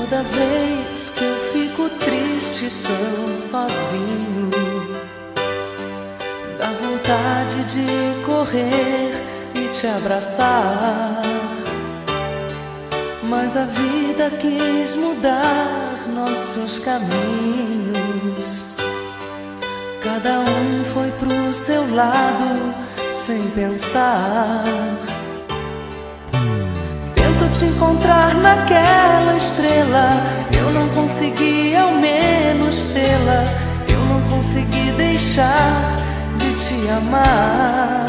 Toda vez que eu fico triste, tão sozinho, dá vontade de correr e te abraçar. Mas a vida quis mudar nossos caminhos. Cada um foi pro seu lado sem pensar. Tento te encontrar naquela estrela, eu não consegui ao menos tê-la. Eu não consegui deixar de te amar.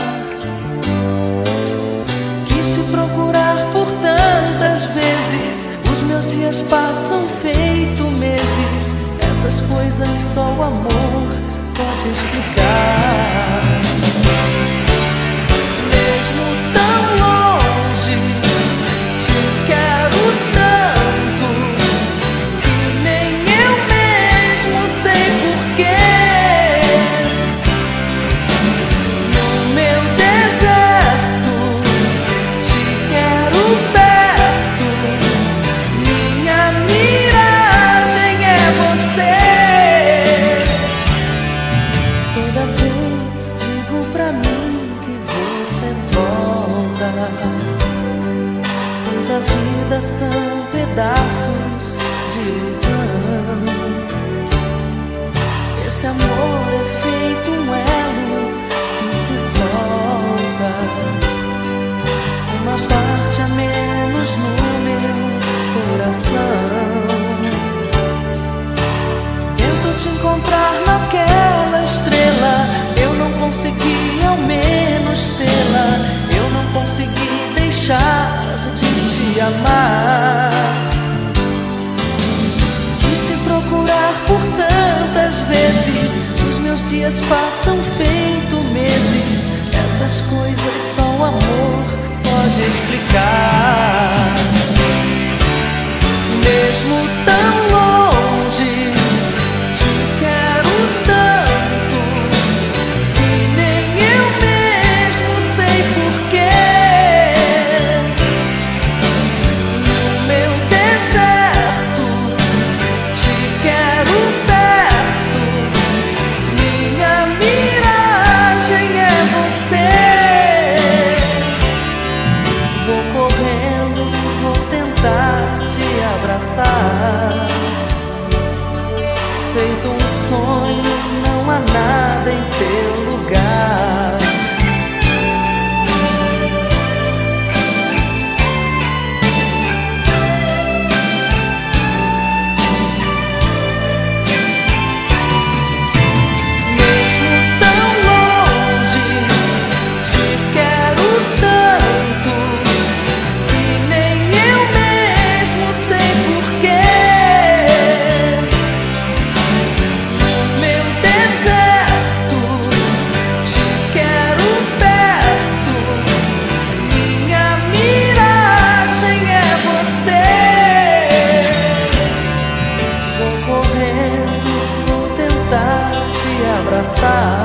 Quis te procurar por tantas vezes, os meus dias passam feito meses. Essas coisas só o amor pode explicar. Mesmo tão longe, te quero tanto que nem eu mesmo sei porquê. No meu deserto, te quero perto, minha miragem é você. Toda vez digo pra mim que você volta, pois a vida são pedaços de ilusão. Esse amor é feito um elo que se solta, uma parte a menos no meu coração. Tento te encontrar naquela estrela, eu não consegui ao menos tê-la. Eu não consegui deixar de te amar. Quis te procurar por tantas vezes, os meus dias passam feito meses. Essas coisas só o amor pode explicar. Mesmo tão longe, te quero tanto que nem eu mesmo sei porquê. No meu deserto, te quero perto, minha miragem é você. Vou correndo, vou tentar te abraçar. Feito um sonho, não há nada em teu lugar. Mesmo tão longe, te quero tanto que nem eu mesmo sei porquê. No meu deserto, te quero perto, minha miragem é você. Vou correndo, vou tentar te abraçar.